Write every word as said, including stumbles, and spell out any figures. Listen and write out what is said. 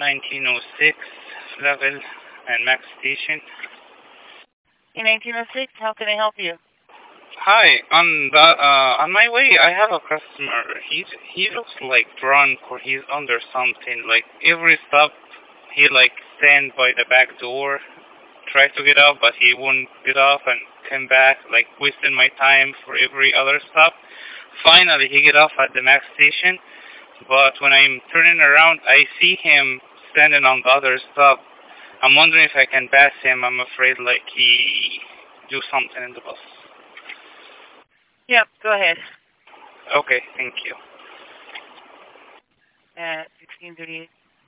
nineteen oh six level and Max Station. In nineteen oh six, how can I help you? Hi, on the uh, on my way, I have a customer. He's he looks like drunk or he's under something. Like every stop, he like stand by the back door, try to get out, but he won't get off and come back, like wasting my time for every other stop. Finally, he get off at the Max Station, but when I'm turning around, I see him standing on the other stop. I'm wondering if I can pass him. I'm afraid like he do something in the bus. Yep, go ahead. Okay, thank you. At sixteen thirty-eight.